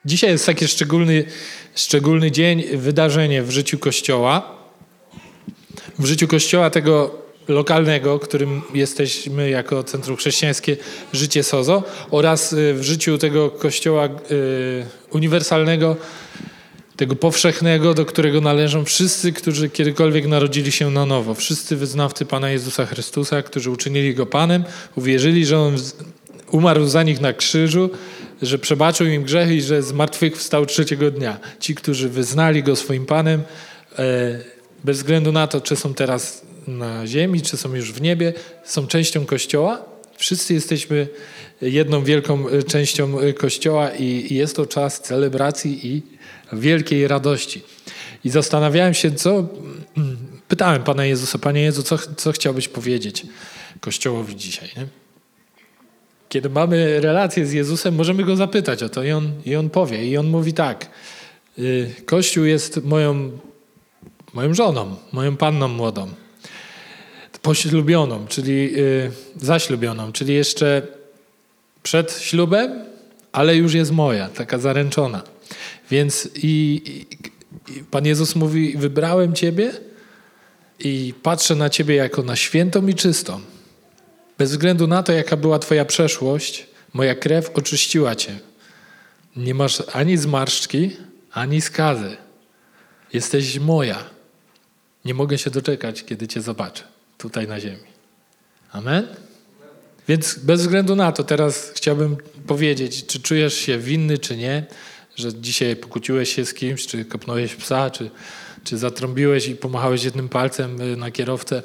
Dzisiaj jest taki szczególny dzień, wydarzenie w życiu Kościoła. W życiu Kościoła tego lokalnego, którym jesteśmy jako Centrum Chrześcijańskie Życie Sozo, oraz w życiu tego Kościoła uniwersalnego, tego powszechnego, do którego należą wszyscy, którzy kiedykolwiek narodzili się na nowo. Wszyscy wyznawcy Pana Jezusa Chrystusa, którzy uczynili Go Panem, uwierzyli, że On umarł za nich na krzyżu, że przebaczył im grzechy i że z martwych wstał trzeciego dnia. Ci, którzy wyznali Go swoim Panem, bez względu na to, czy są teraz na ziemi, czy są już w niebie, są częścią Kościoła. Wszyscy jesteśmy jedną wielką częścią Kościoła i jest to czas celebracji i wielkiej radości. I zastanawiałem się, pytałem Pana Jezusa, Panie Jezu, co chciałbyś powiedzieć Kościołowi dzisiaj, nie? Kiedy mamy relację z Jezusem, możemy Go zapytać o to i On powie. I On mówi tak, Kościół jest moją żoną, moją panną młodą, poślubioną, czyli zaślubioną, czyli jeszcze przed ślubem, ale już jest moja, taka zaręczona. Więc i Pan Jezus mówi, wybrałem Ciebie i patrzę na Ciebie jako na świętą i czystą. Bez względu na to, jaka była Twoja przeszłość, moja krew oczyściła Cię. Nie masz ani zmarszczki, ani skazy. Jesteś moja. Nie mogę się doczekać, kiedy Cię zobaczę tutaj na ziemi. Amen? Więc bez względu na to teraz chciałbym powiedzieć, czy czujesz się winny, czy nie, że dzisiaj pokłóciłeś się z kimś, czy kopnąłeś psa, czy zatrąbiłeś i pomachałeś jednym palcem na kierowcę.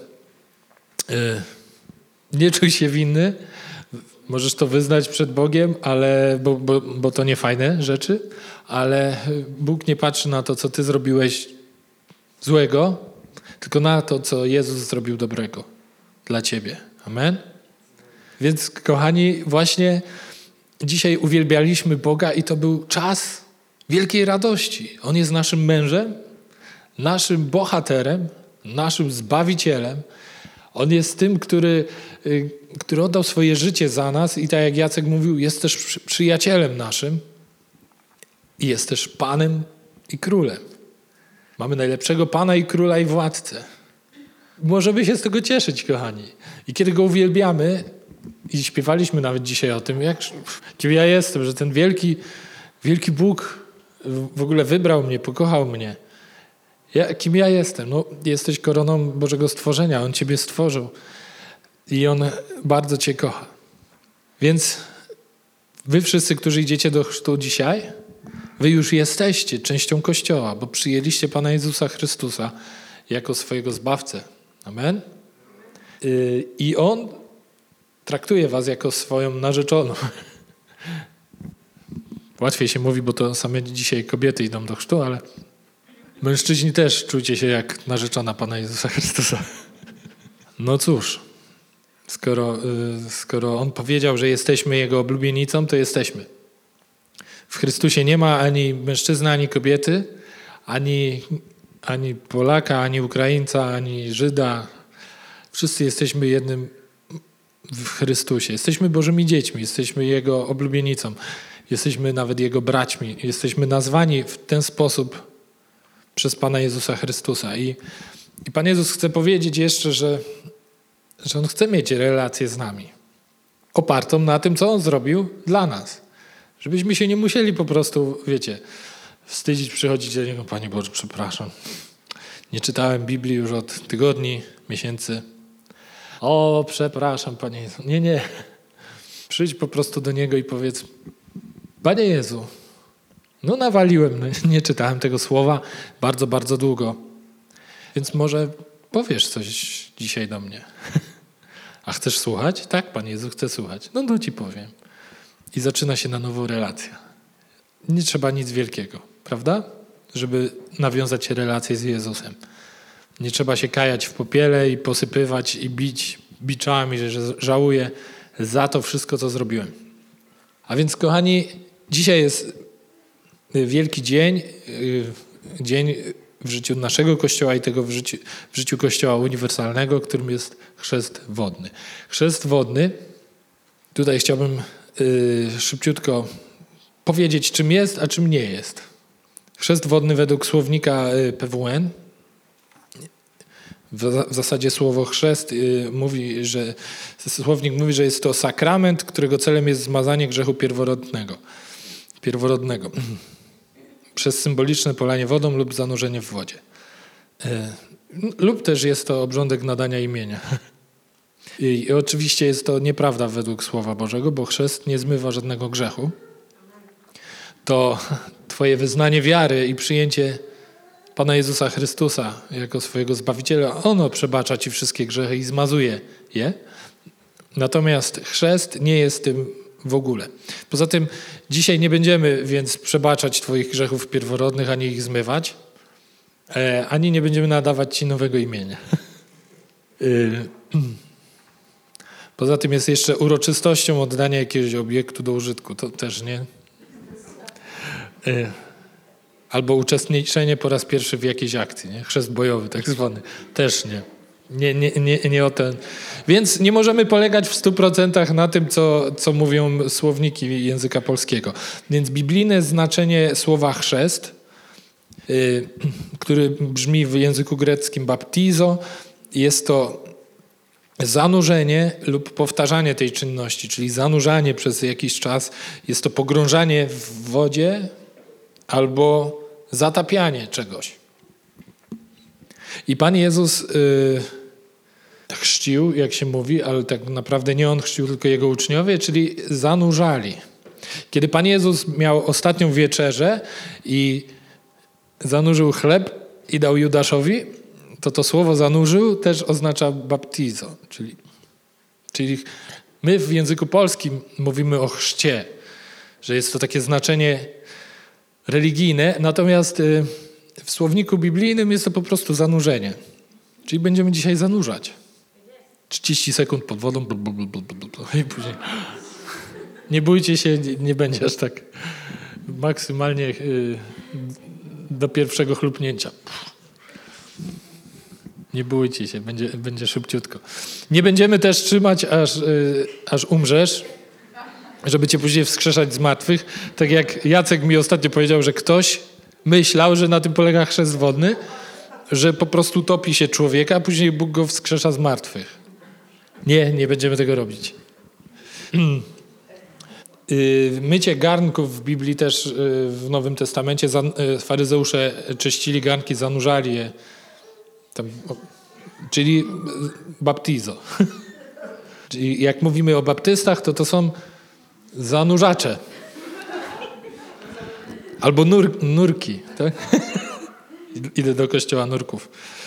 Nie czuj się winny. Możesz to wyznać przed Bogiem, bo to nie fajne rzeczy, ale Bóg nie patrzy na to, co ty zrobiłeś złego, tylko na to, co Jezus zrobił dobrego dla ciebie. Amen? Więc, kochani, właśnie dzisiaj uwielbialiśmy Boga i to był czas wielkiej radości. On jest naszym mężem, naszym bohaterem, naszym Zbawicielem. On jest tym, który oddał swoje życie za nas i tak jak Jacek mówił, jest też przyjacielem naszym i jest też Panem i Królem. Mamy najlepszego Pana i Króla i Władcę. Możemy się z tego cieszyć, kochani. I kiedy Go uwielbiamy i śpiewaliśmy nawet dzisiaj o tym, kim ja jestem, że ten wielki Bóg w ogóle wybrał mnie, pokochał mnie. Kim ja jestem? No, jesteś koroną Bożego stworzenia. On Ciebie stworzył i On bardzo Cię kocha. Więc wy wszyscy, którzy idziecie do chrztu dzisiaj, wy już jesteście częścią Kościoła, bo przyjęliście Pana Jezusa Chrystusa jako swojego Zbawcę. Amen? I On traktuje was jako swoją narzeczoną. Łatwiej się mówi, bo to same dzisiaj kobiety idą do chrztu, ale mężczyźni też czujcie się jak narzeczona Pana Jezusa Chrystusa. No cóż, skoro On powiedział, że jesteśmy Jego oblubienicą, to jesteśmy. W Chrystusie nie ma ani mężczyzny, ani kobiety, ani Polaka, ani Ukraińca, ani Żyda. Wszyscy jesteśmy jednym w Chrystusie. Jesteśmy Bożymi dziećmi, jesteśmy Jego oblubienicą. Jesteśmy nawet Jego braćmi. Jesteśmy nazwani w ten sposób przez Pana Jezusa Chrystusa. I Pan Jezus chce powiedzieć jeszcze, że On chce mieć relację z nami. Opartą na tym, co On zrobił dla nas. Żebyśmy się nie musieli po prostu, wstydzić, przychodzić do Niego. Panie Boże, przepraszam. Nie czytałem Biblii już od tygodni, miesięcy. O, przepraszam, Panie Jezu. Nie. Przyjdź po prostu do Niego i powiedz, Panie Jezu, no nawaliłem, nie czytałem tego słowa bardzo, bardzo długo. Więc może powiesz coś dzisiaj do mnie. A chcesz słuchać? Tak, Panie Jezu, chcę słuchać. No to Ci powiem. I zaczyna się na nowo relacja. Nie trzeba nic wielkiego, prawda? Żeby nawiązać relację z Jezusem. Nie trzeba się kajać w popiele i posypywać i bić biczami, że żałuję za to wszystko, co zrobiłem. A więc, kochani, dzisiaj jest wielki dzień w życiu naszego Kościoła i tego w życiu Kościoła uniwersalnego, którym jest chrzest wodny. Chrzest wodny, tutaj chciałbym szybciutko powiedzieć, czym jest, a czym nie jest. Chrzest wodny według słownika PWN. W zasadzie słowo chrzest słownik mówi, że jest to sakrament, którego celem jest zmazanie grzechu pierworodnego przez symboliczne polanie wodą lub zanurzenie w wodzie. Lub też jest to obrządek nadania imienia. I oczywiście jest to nieprawda według Słowa Bożego, bo chrzest nie zmywa żadnego grzechu. To twoje wyznanie wiary i przyjęcie Pana Jezusa Chrystusa jako swojego Zbawiciela, ono przebacza ci wszystkie grzechy i zmazuje je. Natomiast chrzest nie jest tym w ogóle. Poza tym dzisiaj nie będziemy więc przebaczać twoich grzechów pierworodnych, ani ich zmywać, ani nie będziemy nadawać ci nowego imienia. Poza tym jest jeszcze uroczystością oddania jakiegoś obiektu do użytku. To też nie. Albo uczestniczenie po raz pierwszy w jakiejś akcji. Nie? Chrzest bojowy tak zwany. Też nie. Nie o ten. Więc nie możemy polegać w 100% na tym, co mówią słowniki języka polskiego. Więc biblijne znaczenie słowa chrzest, który brzmi w języku greckim baptizo, jest to zanurzenie lub powtarzanie tej czynności, czyli zanurzanie przez jakiś czas. Jest to pogrążanie w wodzie albo zatapianie czegoś. I Pan Jezus chrzcił, jak się mówi, ale tak naprawdę nie On chrzcił, tylko Jego uczniowie, czyli zanurzali. Kiedy Pan Jezus miał ostatnią wieczerzę i zanurzył chleb i dał Judaszowi, to słowo zanurzył też oznacza baptizo, czyli my w języku polskim mówimy o chrzcie, że jest to takie znaczenie religijne, natomiast w słowniku biblijnym jest to po prostu zanurzenie. Czyli będziemy dzisiaj zanurzać. 30 sekund pod wodą i później. Nie bójcie się, nie będzie aż tak. Maksymalnie do pierwszego chlupnięcia. Nie bójcie się, będzie szybciutko. Nie będziemy też trzymać, aż umrzesz, żeby cię później wskrzeszać z martwych. Tak jak Jacek mi ostatnio powiedział, że ktoś myślał, że na tym polega chrzest wodny, że po prostu topi się człowieka, a później Bóg go wskrzesza z martwych. Nie będziemy tego robić. Mycie garnków w Biblii też w Nowym Testamencie faryzeusze czyścili garnki, zanurzali je. Czyli baptizo. Czyli jak mówimy o baptystach, to są zanurzacze. Albo nurki. Tak? Idę do kościoła nurków.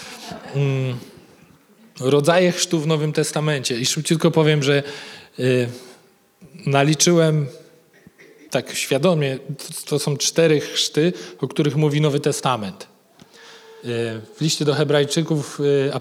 Rodzaje chrztu w Nowym Testamencie. I szybciutko powiem, że naliczyłem tak świadomie, to są 4 chrzty, o których mówi Nowy Testament. W liście do Hebrajczyków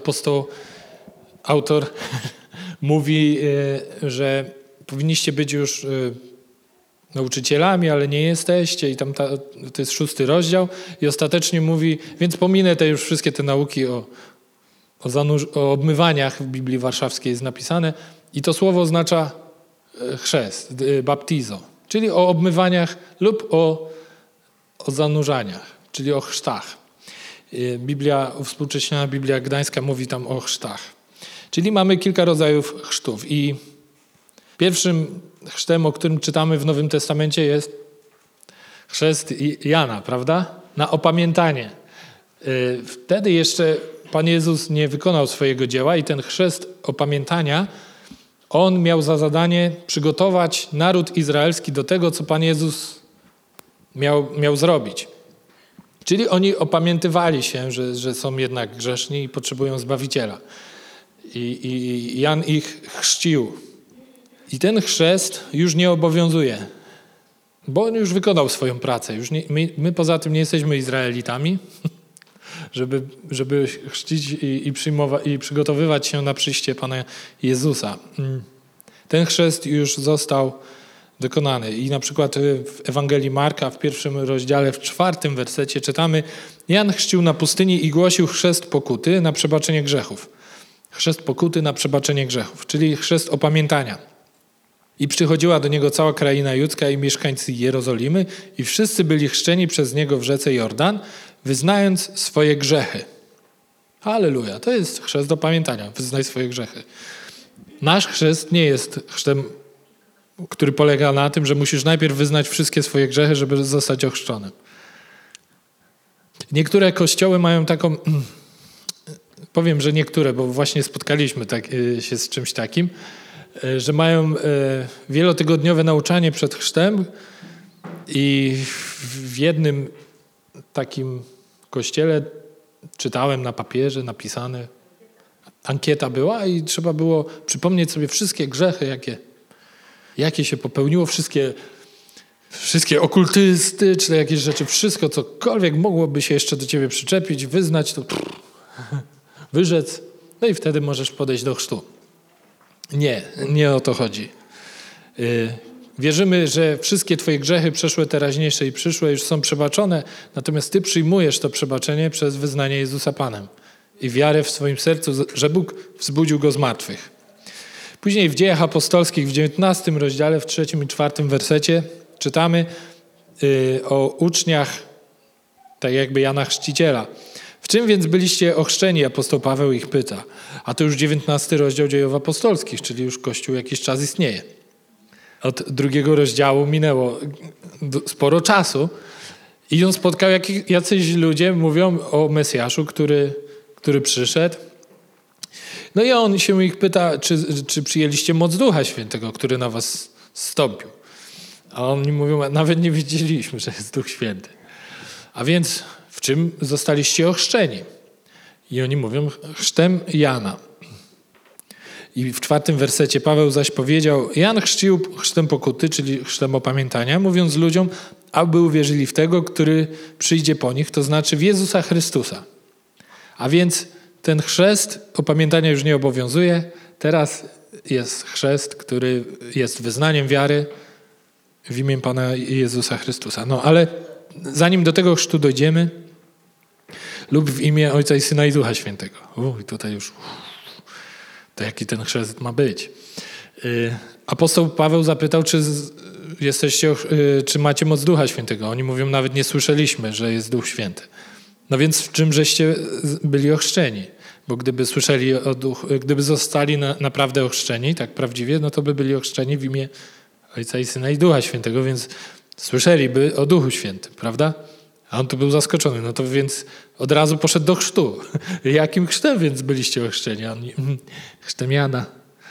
autor mówi, że powinniście być już nauczycielami, ale nie jesteście i tam to jest 6 rozdział i ostatecznie mówi, więc pominę już wszystkie te nauki o obmywaniach w Biblii Warszawskiej jest napisane i to słowo oznacza chrzest, baptizo, czyli o obmywaniach lub o zanurzaniach, czyli o chrztach. Współcześniona Biblia Gdańska mówi tam o chrztach. Czyli mamy kilka rodzajów chrztów i pierwszym chrztem, o którym czytamy w Nowym Testamencie jest chrzest Jana, prawda? Na opamiętanie. Wtedy jeszcze Pan Jezus nie wykonał swojego dzieła i ten chrzest opamiętania, on miał za zadanie przygotować naród izraelski do tego, co Pan Jezus miał zrobić. Czyli oni opamiętywali się, że są jednak grzeszni i potrzebują Zbawiciela. I Jan ich chrzcił. I ten chrzest już nie obowiązuje, bo on już wykonał swoją pracę. Już my poza tym nie jesteśmy Izraelitami, żeby chrzcić i przygotowywać się na przyjście Pana Jezusa. Ten chrzest już został dokonany. I na przykład w Ewangelii Marka w 1 rozdziale, w 4 wersecie czytamy: Jan chrzcił na pustyni i głosił chrzest pokuty na przebaczenie grzechów. Chrzest pokuty na przebaczenie grzechów, czyli chrzest opamiętania. I przychodziła do niego cała kraina judzka i mieszkańcy Jerozolimy i wszyscy byli chrzczeni przez niego w rzece Jordan, wyznając swoje grzechy. Halleluja, to jest chrzest do pamiętania, wyznaj swoje grzechy. Nasz chrzest nie jest chrztem, który polega na tym, że musisz najpierw wyznać wszystkie swoje grzechy, żeby zostać ochrzczonym. Niektóre kościoły mają taką, powiem, że niektóre, bo właśnie spotkaliśmy się z czymś takim, że mają wielotygodniowe nauczanie przed chrztem i w jednym takim kościele czytałem na papierze napisane, ankieta była i trzeba było przypomnieć sobie wszystkie grzechy, jakie się popełniło, wszystkie okultystyczne jakieś rzeczy, wszystko, cokolwiek mogłoby się jeszcze do ciebie przyczepić, wyznać, to wyrzec, no i wtedy możesz podejść do chrztu. Nie o to chodzi. Wierzymy, że wszystkie twoje grzechy przeszłe, teraźniejsze i przyszłe już są przebaczone, natomiast ty przyjmujesz to przebaczenie przez wyznanie Jezusa Panem i wiarę w swoim sercu, że Bóg wzbudził Go z martwych. Później w Dziejach Apostolskich w 19 rozdziale, w 3 i 4 wersecie czytamy o uczniach, tak jakby Jana Chrzciciela. W czym więc byliście ochrzczeni? Apostoł Paweł ich pyta. A to już 19 rozdział Dziejów Apostolskich, czyli już Kościół jakiś czas istnieje. Od 2 rozdziału minęło sporo czasu i on spotkał jacyś ludzie, mówią o Mesjaszu, który przyszedł. No i on się ich pyta, czy przyjęliście moc Ducha Świętego, który na was zstąpił. A oni mówią, nawet nie wiedzieliśmy, że jest Duch Święty. A więc w czym zostaliście ochrzczeni? I oni mówią, chrztem Jana. I w 4 wersecie Paweł zaś powiedział, Jan chrzcił chrztem pokuty, czyli chrztem opamiętania, mówiąc ludziom, aby uwierzyli w tego, który przyjdzie po nich, to znaczy w Jezusa Chrystusa. A więc ten chrzest opamiętania już nie obowiązuje. Teraz jest chrzest, który jest wyznaniem wiary w imię Pana Jezusa Chrystusa. No ale zanim do tego chrztu dojdziemy, lub w imię Ojca i Syna i Ducha Świętego. I tutaj już, to jaki ten chrzest ma być? Apostoł Paweł zapytał, czy macie moc Ducha Świętego. Oni mówią, nawet nie słyszeliśmy, że jest Duch Święty. No więc w czym żeście byli ochrzczeni? Bo gdyby słyszeli o Duchu, gdyby zostali naprawdę ochrzczeni, tak prawdziwie, no to by byli ochrzczeni w imię Ojca i Syna i Ducha Świętego, więc słyszeliby o Duchu Świętym, prawda? A on tu był zaskoczony, no to więc od razu poszedł do chrztu. Jakim chrztem więc byliście ochrzczeni? Chrztem Jana.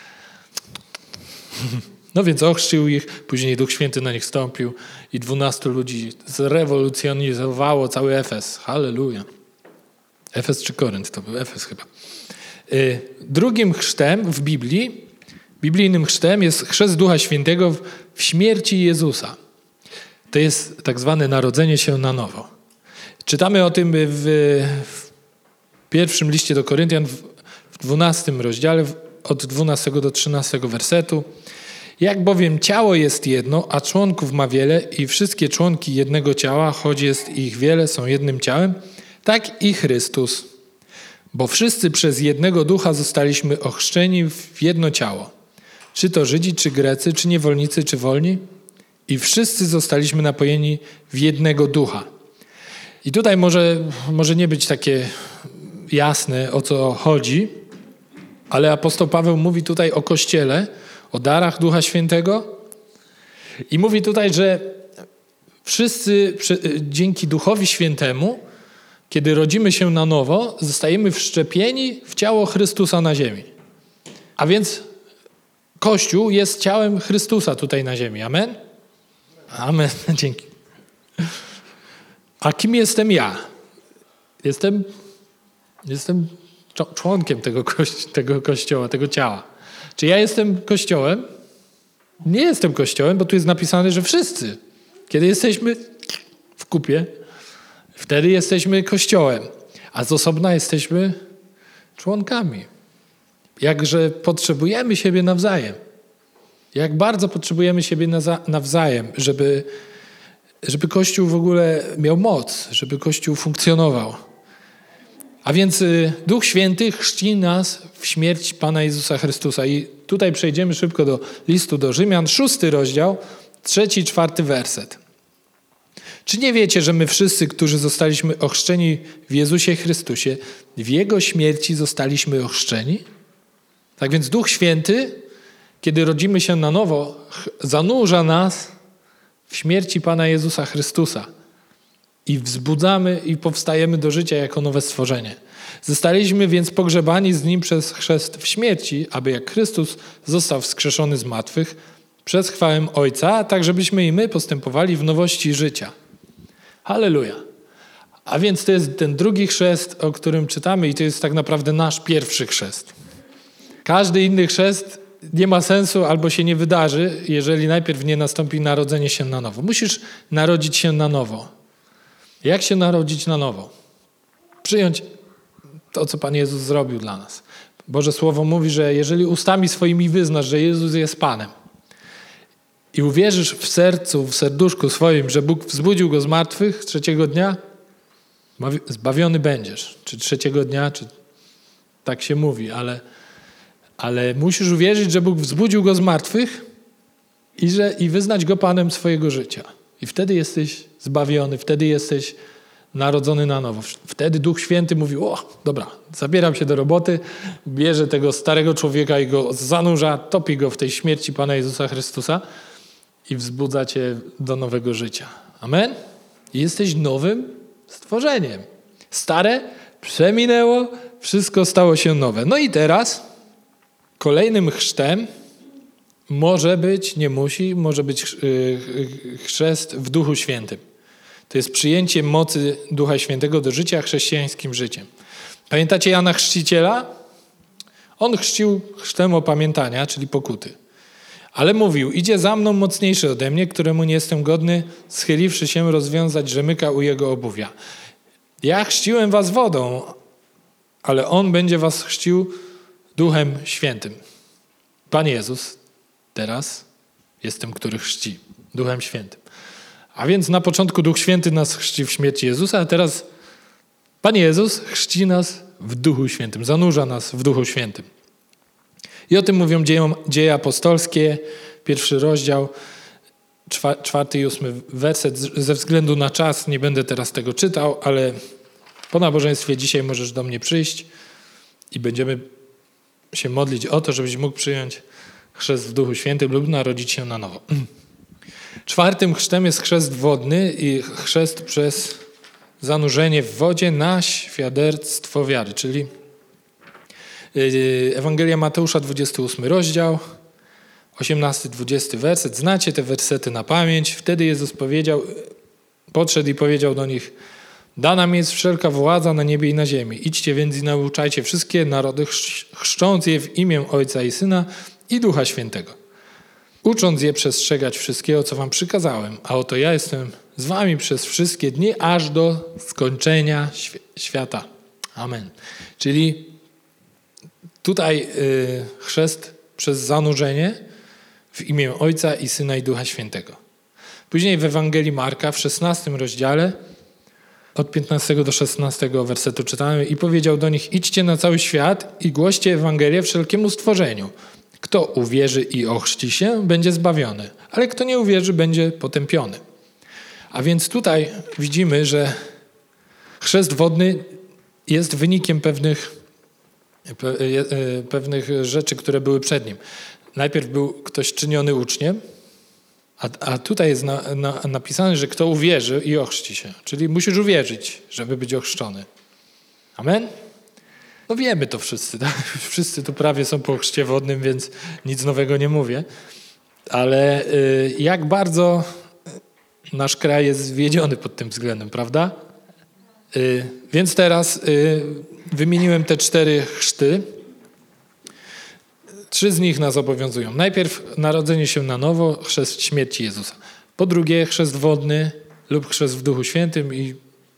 No więc ochrzcił ich, później Duch Święty na nich stąpił i 12 ludzi zrewolucjonizowało cały Efes. Halleluja. Efes czy Korynt? To był Efes chyba. Drugim chrztem w Biblii, biblijnym chrztem jest chrzest Ducha Świętego w śmierci Jezusa. To jest tak zwane narodzenie się na nowo. Czytamy o tym w pierwszym liście do Koryntian w 12 rozdziale od 12 do 13 wersetu. Jak bowiem ciało jest jedno, a członków ma wiele i wszystkie członki jednego ciała, choć jest ich wiele, są jednym ciałem, tak i Chrystus. Bo wszyscy przez jednego ducha zostaliśmy ochrzczeni w jedno ciało. Czy to Żydzi, czy Grecy, czy niewolnicy, czy wolni? I wszyscy zostaliśmy napojeni w jednego ducha. I tutaj może nie być takie jasne, o co chodzi, ale apostoł Paweł mówi tutaj o Kościele, o darach Ducha Świętego i mówi tutaj, że wszyscy dzięki Duchowi Świętemu, kiedy rodzimy się na nowo, zostajemy wszczepieni w ciało Chrystusa na ziemi. A więc Kościół jest ciałem Chrystusa tutaj na ziemi. Amen? Amen. Dzięki. A kim jestem ja? Jestem członkiem tego Kościoła, tego ciała. Czy ja jestem Kościołem? Nie jestem Kościołem, bo tu jest napisane, że wszyscy. Kiedy jesteśmy w kupie, wtedy jesteśmy Kościołem, a z osobna jesteśmy członkami. Jakże potrzebujemy siebie nawzajem. Jak bardzo potrzebujemy siebie nawzajem, żeby Kościół w ogóle miał moc, żeby Kościół funkcjonował. A więc Duch Święty chrzci nas w śmierć Pana Jezusa Chrystusa. I tutaj przejdziemy szybko do listu do Rzymian, 6 rozdział, 3-4 werset. Czy nie wiecie, że my wszyscy, którzy zostaliśmy ochrzczeni w Jezusie Chrystusie, w Jego śmierci zostaliśmy ochrzczeni? Tak więc Duch Święty, kiedy rodzimy się na nowo, zanurza nas w śmierci Pana Jezusa Chrystusa. I wzbudzamy i powstajemy do życia jako nowe stworzenie. Zostaliśmy więc pogrzebani z Nim przez chrzest w śmierci, aby jak Chrystus został wskrzeszony z martwych przez chwałę Ojca, tak żebyśmy i my postępowali w nowości życia. Halleluja. A więc to jest ten drugi chrzest, o którym czytamy i to jest tak naprawdę nasz pierwszy chrzest. Każdy inny chrzest nie ma sensu albo się nie wydarzy, jeżeli najpierw nie nastąpi narodzenie się na nowo. Musisz narodzić się na nowo. Jak się narodzić na nowo? Przyjąć to, co Pan Jezus zrobił dla nas. Boże Słowo mówi, że jeżeli ustami swoimi wyznasz, że Jezus jest Panem i uwierzysz w sercu, w serduszku swoim, że Bóg wzbudził Go z martwych 3 dnia, zbawiony będziesz. Czy 3 dnia, czy tak się mówi, ale musisz uwierzyć, że Bóg wzbudził Go z martwych i wyznać Go Panem swojego życia. I wtedy jesteś zbawiony, wtedy jesteś narodzony na nowo. Wtedy Duch Święty mówił, dobra, zabieram się do roboty, bierze tego starego człowieka i go zanurza, topi go w tej śmierci Pana Jezusa Chrystusa i wzbudza cię do nowego życia. Amen? I jesteś nowym stworzeniem. Stare przeminęło, wszystko stało się nowe. No i teraz kolejnym chrztem może być, nie musi, może być chrzest w Duchu Świętym. To jest przyjęcie mocy Ducha Świętego do życia chrześcijańskim życiem. Pamiętacie Jana Chrzciciela? On chrzcił chrztem opamiętania, czyli pokuty. Ale mówił, idzie za mną mocniejszy ode mnie, któremu nie jestem godny, schyliwszy się, rozwiązać rzemyka u jego obuwia. Ja chrzciłem was wodą, ale on będzie was chrzcił Duchem Świętym. Pan Jezus teraz jest tym, który chrzci Duchem Świętym. A więc na początku Duch Święty nas chrzci w śmierci Jezusa, a teraz Pan Jezus chrzci nas w Duchu Świętym, zanurza nas w Duchu Świętym. I o tym mówią Dzieje apostolskie, 1 rozdział, 4 i 8 werset. Ze względu na czas nie będę teraz tego czytał, ale po nabożeństwie dzisiaj możesz do mnie przyjść i będziemy się modlić o to, żebyś mógł przyjąć chrzest w Duchu Świętym lub narodzić się na nowo. 4. chrztem jest chrzest wodny i chrzest przez zanurzenie w wodzie na świadectwo wiary, czyli Ewangelia Mateusza, 28 rozdział, 18-20 werset. Znacie te wersety na pamięć. Wtedy Jezus podszedł i powiedział do nich: dana mi jest wszelka władza na niebie i na ziemi. Idźcie więc i nauczajcie wszystkie narody, chrzcząc je w imię Ojca i Syna i Ducha Świętego, ucząc je przestrzegać wszystkiego, co wam przykazałem. A oto ja jestem z wami przez wszystkie dni, aż do skończenia świata. Amen. Czyli tutaj chrzest przez zanurzenie w imię Ojca i Syna i Ducha Świętego. Później w Ewangelii Marka w 16 rozdziale od 15 do 16 wersetu czytamy: i powiedział do nich: idźcie na cały świat i głoście Ewangelię wszelkiemu stworzeniu. Kto uwierzy i ochrzci się, będzie zbawiony, ale kto nie uwierzy, będzie potępiony. A więc tutaj widzimy, że chrzest wodny jest wynikiem pewnych rzeczy, które były przed nim. Najpierw był ktoś czyniony uczniem, a tutaj jest napisane, że kto uwierzy i ochrzci się. Czyli musisz uwierzyć, żeby być ochrzczony. Amen? No wiemy to wszyscy, tak? Wszyscy tu prawie są po chrzcie wodnym, więc nic nowego nie mówię. Ale jak bardzo nasz kraj jest zwiedziony pod tym względem, prawda? Więc teraz wymieniłem te 4 chrzty. 3 z nich nas obowiązują. Najpierw narodzenie się na nowo, chrzest śmierci Jezusa. Po drugie chrzest wodny lub chrzest w Duchu Świętym i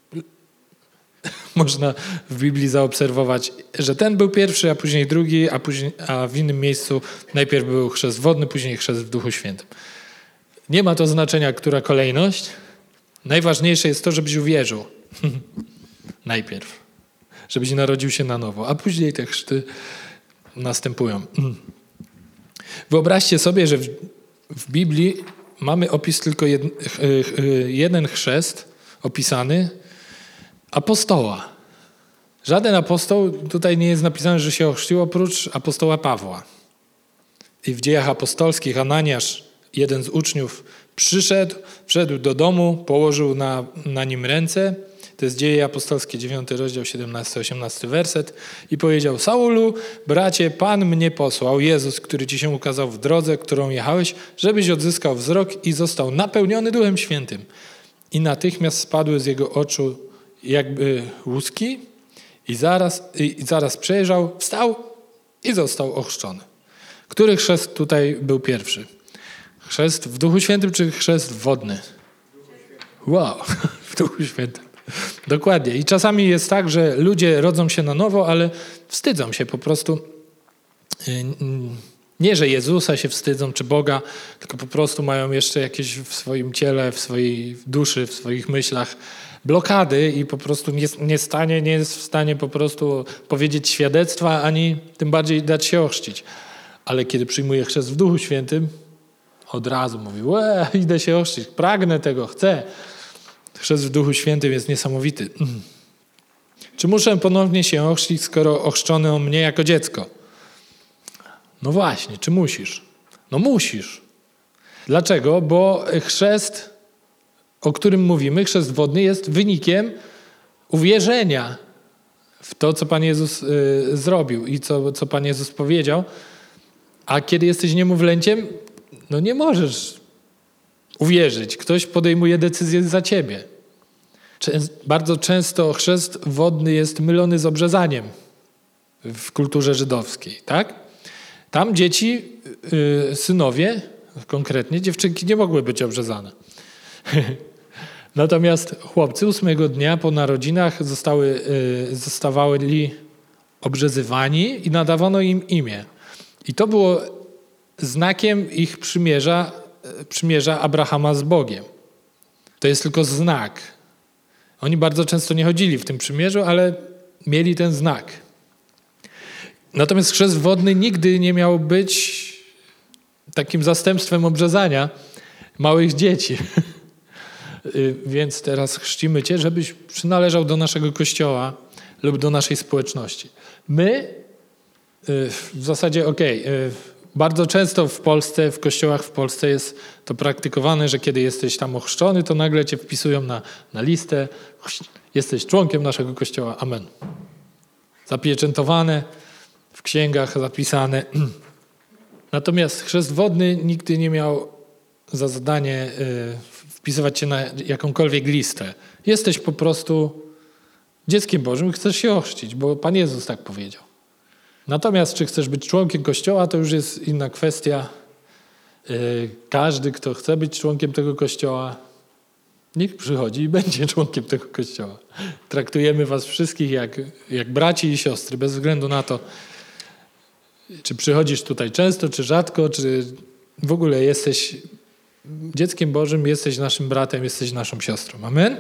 można w Biblii zaobserwować, że ten był pierwszy, a później drugi, a w innym miejscu najpierw był chrzest wodny, później chrzest w Duchu Świętym. Nie ma to znaczenia, która kolejność. Najważniejsze jest to, żebyś uwierzył. Najpierw. żebyś narodził się na nowo. A później te chrzty następują. Wyobraźcie sobie, że w Biblii mamy opis tylko jeden chrzest opisany apostoła. Żaden apostoł tutaj nie jest napisane, że się ochrzcił oprócz apostoła Pawła. I w Dziejach Apostolskich Ananiasz, jeden z uczniów, wszedł do domu, położył na nim ręce. To jest Dzieje Apostolskie, 9 rozdział, 17-18 werset. I powiedział: Saulu, bracie, Pan mnie posłał, Jezus, który ci się ukazał w drodze, którą jechałeś, żebyś odzyskał wzrok i został napełniony Duchem Świętym. I natychmiast spadły z jego oczu jakby łuski i zaraz przejrzał, wstał i został ochrzczony. Który chrzest tutaj był pierwszy? Chrzest w Duchu Świętym czy chrzest wodny? Wow, w Duchu Świętym. Dokładnie. I czasami jest tak, że ludzie rodzą się na nowo, ale wstydzą się po prostu. Nie, że Jezusa się wstydzą, czy Boga, tylko po prostu mają jeszcze jakieś w swoim ciele, w swojej duszy, w swoich myślach blokady i po prostu nie jest w stanie po prostu powiedzieć świadectwa, ani tym bardziej dać się ochrzcić. Ale kiedy przyjmuje chrzest w Duchu Świętym, od razu mówi: idę się ochrzcić, pragnę tego, chcę. Chrzest w Duchu Świętym jest niesamowity. Czy muszę ponownie się ochrzcić, skoro ochrzczono mnie jako dziecko? No właśnie, czy musisz? No musisz. Dlaczego? Bo chrzest, o którym mówimy, chrzest wodny, jest wynikiem uwierzenia w to, co Pan Jezus zrobił i co Pan Jezus powiedział. A kiedy jesteś niemowlęciem, no nie możesz uwierzyć. Ktoś podejmuje decyzję za ciebie. Bardzo często chrzest wodny jest mylony z obrzezaniem w kulturze żydowskiej, tak? Tam dzieci, synowie, konkretnie dziewczynki, nie mogły być obrzezane. Natomiast chłopcy 8 dnia po narodzinach zostawali obrzezywani i nadawano im imię. I to było znakiem ich przymierza Abrahama z Bogiem. To jest tylko znak. Oni bardzo często nie chodzili w tym przymierzu, ale mieli ten znak. Natomiast chrzest wodny nigdy nie miał być takim zastępstwem obrzezania małych dzieci. Więc teraz chrzcimy cię, żebyś przynależał do naszego kościoła lub do naszej społeczności. My w zasadzie bardzo często w Polsce, w kościołach w Polsce jest to praktykowane, że kiedy jesteś tam ochrzczony, to nagle cię wpisują na listę. Jesteś członkiem naszego kościoła. Amen. Zapieczętowane, w księgach zapisane. Natomiast chrzest wodny nigdy nie miał za zadanie wpisywać cię na jakąkolwiek listę. Jesteś po prostu dzieckiem Bożym i chcesz się ochrzcić, bo Pan Jezus tak powiedział. Natomiast czy chcesz być członkiem Kościoła, to już jest inna kwestia. Każdy, kto chce być członkiem tego Kościoła, niech przychodzi i będzie członkiem tego Kościoła. Traktujemy was wszystkich jak braci i siostry, bez względu na to, czy przychodzisz tutaj często, czy rzadko, czy w ogóle jesteś dzieckiem Bożym, jesteś naszym bratem, jesteś naszą siostrą. Amen?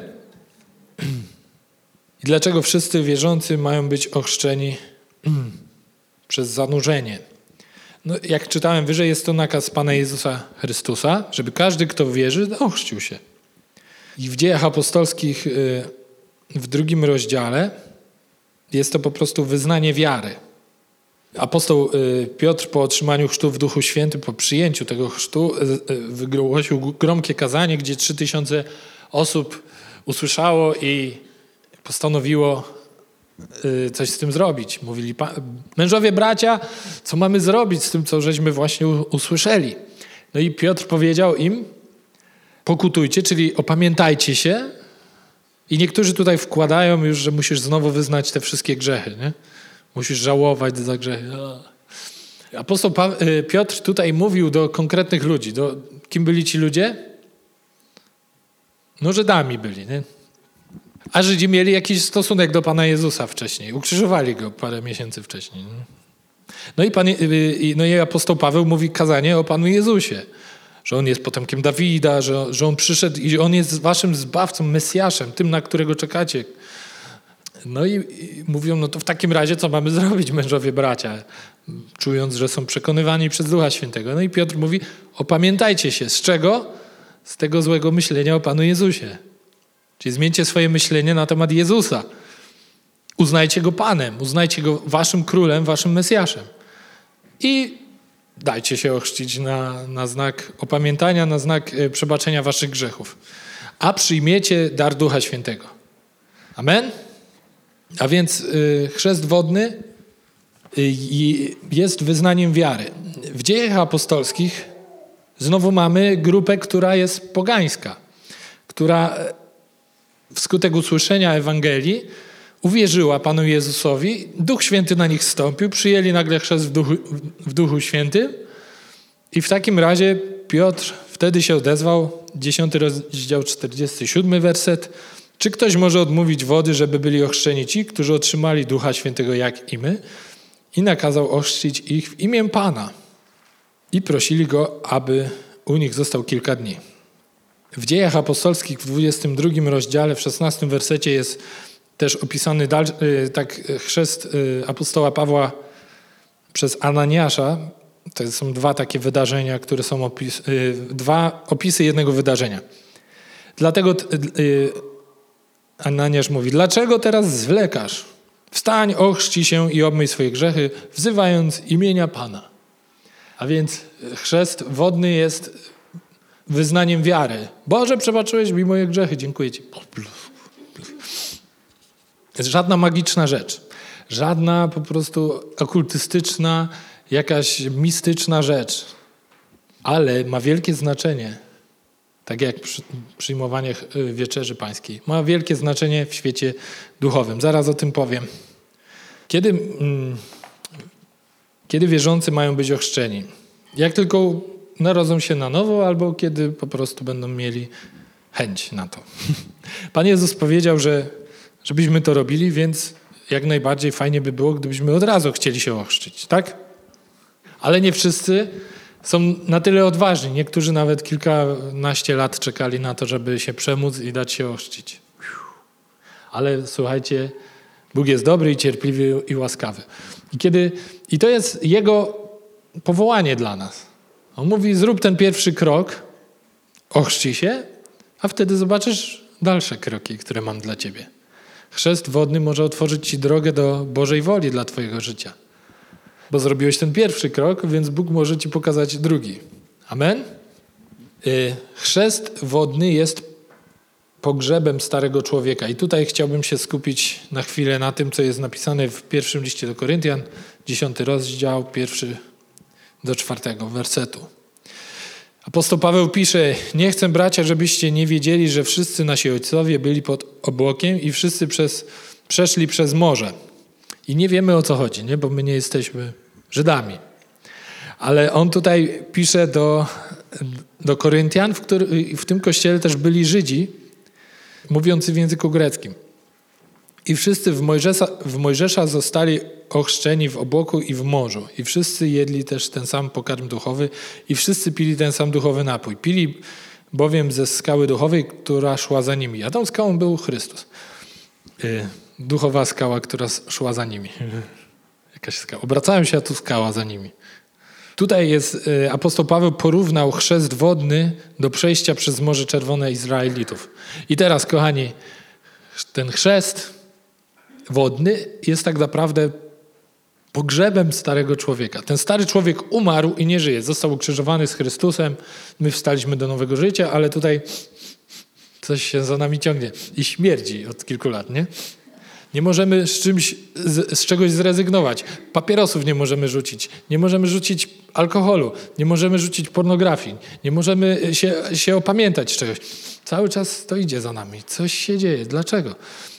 I dlaczego wszyscy wierzący mają być ochrzczeni przez zanurzenie? No, jak czytałem wyżej, jest to nakaz Pana Jezusa Chrystusa, żeby każdy, kto wierzy, ochrzcił się. I w Dziejach Apostolskich w 2 rozdziale jest to po prostu wyznanie wiary. Apostoł Piotr po otrzymaniu chrztu w Duchu Świętym, po przyjęciu tego chrztu, wygłosił gromkie kazanie, gdzie 3000 osób usłyszało i postanowiło coś z tym zrobić. Mówili: mężowie, bracia, co mamy zrobić z tym, co żeśmy właśnie usłyszeli? No i Piotr powiedział im: pokutujcie, czyli opamiętajcie się. I niektórzy tutaj wkładają już, że musisz znowu wyznać te wszystkie grzechy, nie? Musisz żałować za grzechy. Apostoł Piotr tutaj mówił do konkretnych ludzi. Kim byli ci ludzie? No Żydami byli, nie? A Żydzi mieli jakiś stosunek do Pana Jezusa wcześniej. Ukrzyżowali go parę miesięcy wcześniej. No i apostoł Paweł mówi kazanie o Panu Jezusie. Że On jest potomkiem Dawida, że On przyszedł i On jest waszym zbawcą, Mesjaszem, tym, na którego czekacie. No i mówią, no to w takim razie co mamy zrobić, mężowie bracia, czując, że są przekonywani przez Ducha Świętego. No i Piotr mówi, opamiętajcie się. Z czego? Z tego złego myślenia o Panu Jezusie. Czyli zmieńcie swoje myślenie na temat Jezusa. Uznajcie Go Panem, uznajcie Go waszym królem, waszym Mesjaszem. I dajcie się ochrzcić na znak opamiętania, na znak przebaczenia waszych grzechów. A przyjmiecie dar Ducha Świętego. Amen? A więc chrzest wodny jest wyznaniem wiary. W Dziejach Apostolskich znowu mamy grupę, która jest pogańska, która wskutek usłyszenia Ewangelii uwierzyła Panu Jezusowi, Duch Święty na nich zstąpił, przyjęli nagle chrzest w Duchu Świętym i w takim razie Piotr wtedy się odezwał, 10 rozdział 47 werset. Czy ktoś może odmówić wody, żeby byli ochrzczeni ci, którzy otrzymali Ducha Świętego jak i my? I nakazał ochrzcić ich w imię Pana. I prosili go, aby u nich został kilka dni. W Dziejach Apostolskich w 22 rozdziale, w 16 wersecie jest też opisany chrzest apostoła Pawła przez Ananiasza. To są dwa takie wydarzenia, które są dwa opisy jednego wydarzenia. Dlatego Ananiasz mówi, dlaczego teraz zwlekasz? Wstań, ochrzcij się i obmyj swoje grzechy, wzywając imienia Pana. A więc chrzest wodny jest wyznaniem wiary. Boże, przebaczyłeś mi moje grzechy, dziękuję Ci. Jest żadna magiczna rzecz, żadna po prostu okultystyczna, jakaś mistyczna rzecz, ale ma wielkie znaczenie, tak jak przyjmowanie wieczerzy pańskiej. Ma wielkie znaczenie w świecie duchowym. Zaraz o tym powiem. Kiedy wierzący mają być ochrzczeni? Jak tylko narodzą się na nowo, albo kiedy po prostu będą mieli chęć na to. Pan Jezus powiedział, żebyśmy to robili, więc jak najbardziej fajnie by było, gdybyśmy od razu chcieli się ochrzcić, tak? Ale nie wszyscy są na tyle odważni. Niektórzy nawet kilkanaście lat czekali na to, żeby się przemóc i dać się ochrzcić. Ale słuchajcie, Bóg jest dobry i cierpliwy i łaskawy. I to jest Jego powołanie dla nas. On mówi, zrób ten pierwszy krok, ochrzcij się, a wtedy zobaczysz dalsze kroki, które mam dla ciebie. Chrzest wodny może otworzyć ci drogę do Bożej woli dla twojego życia. Bo zrobiłeś ten pierwszy krok, więc Bóg może ci pokazać drugi. Amen? Chrzest wodny jest pogrzebem starego człowieka. I tutaj chciałbym się skupić na chwilę na tym, co jest napisane w pierwszym liście do Koryntian, 10 rozdział, 1-4 wersetu. Apostoł Paweł pisze, nie chcę, bracia, żebyście nie wiedzieli, że wszyscy nasi ojcowie byli pod obłokiem i wszyscy przeszli przez morze. I nie wiemy, o co chodzi, nie? Bo my nie jesteśmy Żydami. Ale on tutaj pisze do Koryntian, w tym kościele też byli Żydzi, mówiący w języku greckim. I wszyscy w Mojżesza zostali ochrzczeni w obłoku i w morzu. I wszyscy jedli też ten sam pokarm duchowy i wszyscy pili ten sam duchowy napój. Pili bowiem ze skały duchowej, która szła za nimi. A tą skałą był Chrystus. Duchowa skała, która szła za nimi. Jakaś skała. Obracałem się, a tu skała za nimi. Tutaj jest, apostoł Paweł porównał chrzest wodny do przejścia przez Morze Czerwone Izraelitów. I teraz, kochani, ten chrzest wodny jest tak naprawdę pogrzebem starego człowieka. Ten stary człowiek umarł i nie żyje. Został ukrzyżowany z Chrystusem. My wstaliśmy do nowego życia, ale tutaj coś się za nami ciągnie. I śmierdzi od kilku lat, nie? Nie możemy z czegoś zrezygnować. Papierosów nie możemy rzucić. Nie możemy rzucić alkoholu. Nie możemy rzucić pornografii. Nie możemy się opamiętać z czegoś. Cały czas to idzie za nami. Coś się dzieje. Dlaczego?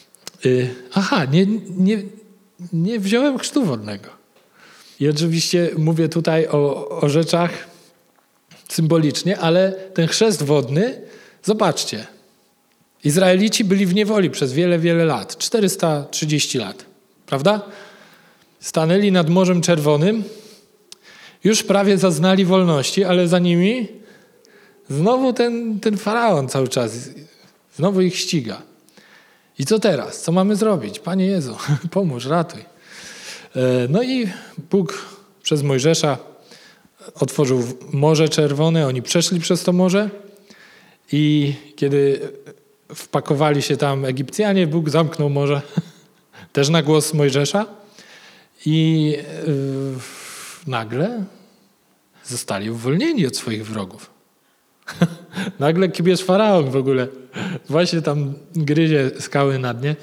Nie wziąłem chrztu wodnego. I oczywiście mówię tutaj o rzeczach symbolicznie, ale ten chrzest wodny, zobaczcie, Izraelici byli w niewoli przez wiele, wiele lat. 430 lat. Prawda? Stanęli nad Morzem Czerwonym. Już prawie zaznali wolności, ale za nimi znowu ten faraon cały czas. Znowu ich ściga. I co teraz? Co mamy zrobić? Panie Jezu, pomóż, ratuj. No i Bóg przez Mojżesza otworzył Morze Czerwone, oni przeszli przez to morze i kiedy wpakowali się tam Egipcjanie, Bóg zamknął morze, też na głos Mojżesza i nagle zostali uwolnieni od swoich wrogów. Nagle kibierz Faraon w ogóle właśnie tam gryzie skały na dnie.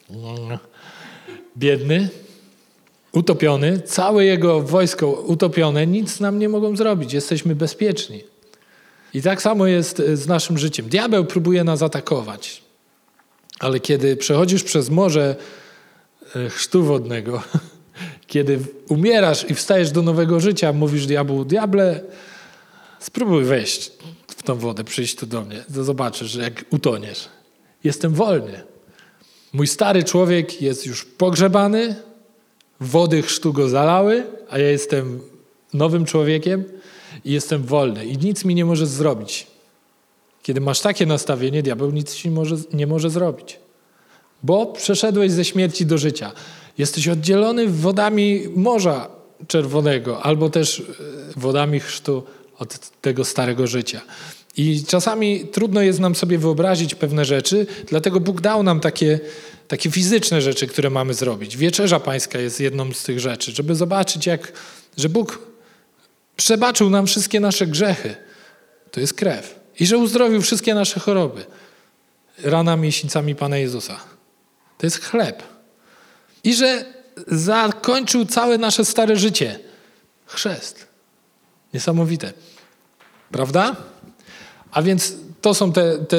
Biedny, utopiony, całe jego wojsko utopione, nic nam nie mogą zrobić, jesteśmy bezpieczni. I tak samo jest z naszym życiem. Diabeł próbuje nas atakować, ale kiedy przechodzisz przez morze chrztu wodnego, kiedy umierasz i wstajesz do nowego życia, mówisz diabłu, diable, spróbuj wejść w tą wodę, przyjść tu do mnie, to zobaczysz, jak utoniesz. Jestem wolny. Mój stary człowiek jest już pogrzebany, wody chrztu go zalały, a ja jestem nowym człowiekiem i jestem wolny i nic mi nie może zrobić. Kiedy masz takie nastawienie, diabeł nic ci nie może zrobić. Bo przeszedłeś ze śmierci do życia. Jesteś oddzielony wodami Morza Czerwonego albo też wodami chrztu od tego starego życia. I czasami trudno jest nam sobie wyobrazić pewne rzeczy, dlatego Bóg dał nam takie fizyczne rzeczy, które mamy zrobić. Wieczerza Pańska jest jedną z tych rzeczy, żeby zobaczyć, że Bóg przebaczył nam wszystkie nasze grzechy. To jest krew. I że uzdrowił wszystkie nasze choroby ranami i sińcami Pana Jezusa. To jest chleb. I że zakończył całe nasze stare życie. Chrzest. Niesamowite. Prawda? A więc to są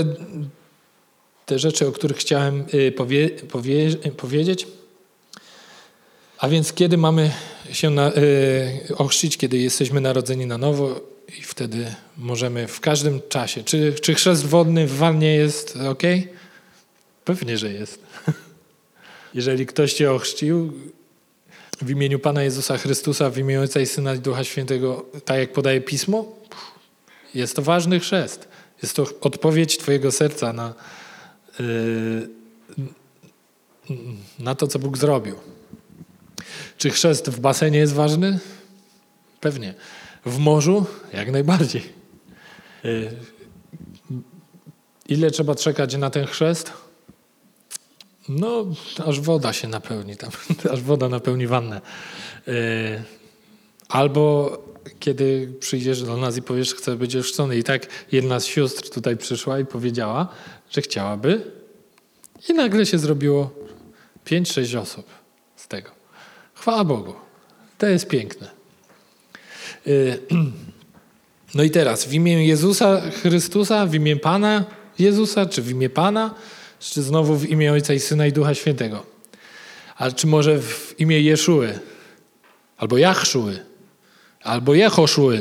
te rzeczy, o których chciałem powiedzieć. A więc kiedy mamy się ochrzcić, kiedy jesteśmy narodzeni na nowo i wtedy możemy w każdym czasie. Czy chrzest wodny w wannie jest ok? Pewnie, że jest. Jeżeli ktoś cię ochrzcił w imieniu Pana Jezusa Chrystusa, w imieniu Ojca i Syna i Ducha Świętego, tak jak podaje Pismo, jest to ważny chrzest. Jest to odpowiedź twojego serca na to, co Bóg zrobił. Czy chrzest w basenie jest ważny? Pewnie. W morzu? Jak najbardziej. Ile trzeba czekać na ten chrzest? No, aż woda się napełni tam, aż woda napełni wannę. Albo kiedy przyjdziesz do nas i powiesz, chcę być ochrzczony. I tak jedna z sióstr tutaj przyszła i powiedziała, że chciałaby. I nagle się zrobiło 5-6 osób z tego. Chwała Bogu. To jest piękne. No i teraz w imię Jezusa Chrystusa, w imię Pana Jezusa, czy w imię Pana, czy znowu w imię Ojca i Syna i Ducha Świętego. Ale czy może w imię Jeszuły, albo Jachszuły, albo Jehoszuły.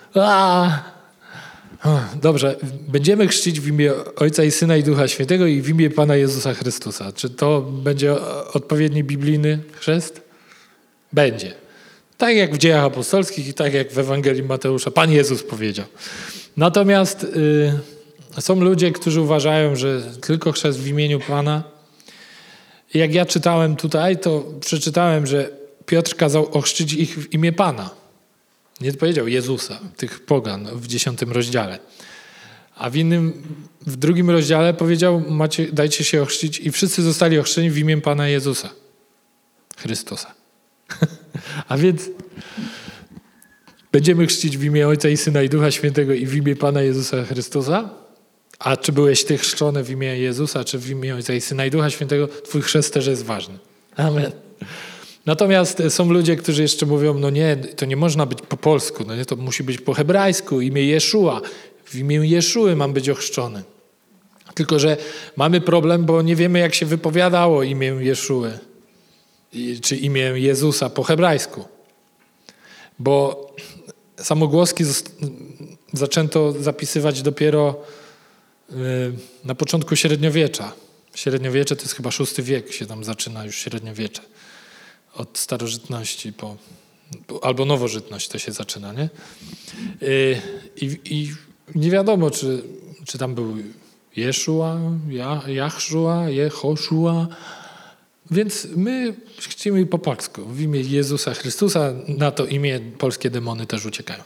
Dobrze, będziemy chrzcić w imię Ojca i Syna i Ducha Świętego i w imię Pana Jezusa Chrystusa. Czy to będzie odpowiedni biblijny chrzest? Będzie. Tak jak w Dziejach Apostolskich i tak jak w Ewangelii Mateusza. Pan Jezus powiedział. Natomiast są ludzie, którzy uważają, że tylko chrzest w imieniu Pana. Jak ja czytałem tutaj, to przeczytałem, że Piotr kazał ochrzcić ich w imię Pana. Nie powiedział Jezusa, tych pogan w 10 rozdziale. A w 2 rozdziale powiedział, dajcie się ochrzcić i wszyscy zostali ochrzczeni w imię Pana Jezusa Chrystusa. A więc będziemy chrzcić w imię Ojca i Syna i Ducha Świętego i w imię Pana Jezusa Chrystusa. A czy byłeś ty chrzczony w imię Jezusa, czy w imię Ojca i Syna i Ducha Świętego, twój chrzest też jest ważny. Amen. Natomiast są ludzie, którzy jeszcze mówią, no nie, to nie można być po polsku, no nie, to musi być po hebrajsku, imię Jeszua. W imię Jeszuły mam być ochrzczony. Tylko że mamy problem, bo nie wiemy, jak się wypowiadało imię Jeszuły, czy imię Jezusa po hebrajsku. Bo samogłoski zaczęto zapisywać dopiero na początku średniowiecza. Średniowiecze to jest chyba VI wiek, się tam zaczyna już średniowiecze. Od starożytności albo nowożytność to się zaczyna, nie? I nie wiadomo, czy tam był Jeszua, Jachrzua, Jehoszua. Więc my chrzcimy po polsku. W imię Jezusa Chrystusa. Na to imię polskie demony też uciekają.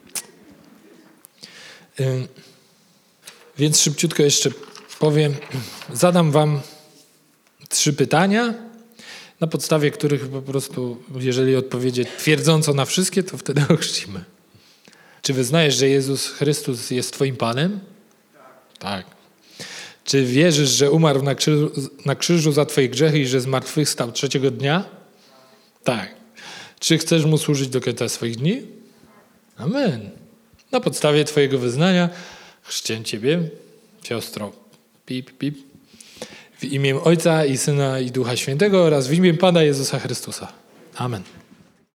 Więc szybciutko jeszcze powiem. Zadam wam 3 pytania, na podstawie których po prostu, jeżeli odpowiedzieć twierdząco na wszystkie, to wtedy ochrzcimy. Czy wyznajesz, że Jezus Chrystus jest twoim Panem? Tak. Czy wierzysz, że umarł na krzyżu za twoje grzechy i że zmartwychwstał 3. dnia? Tak. Czy chcesz Mu służyć do końca swoich dni? Amen. Na podstawie twojego wyznania chrzczę ciebie, siostro, w imię Ojca i Syna i Ducha Świętego oraz w imię Pana Jezusa Chrystusa. Amen.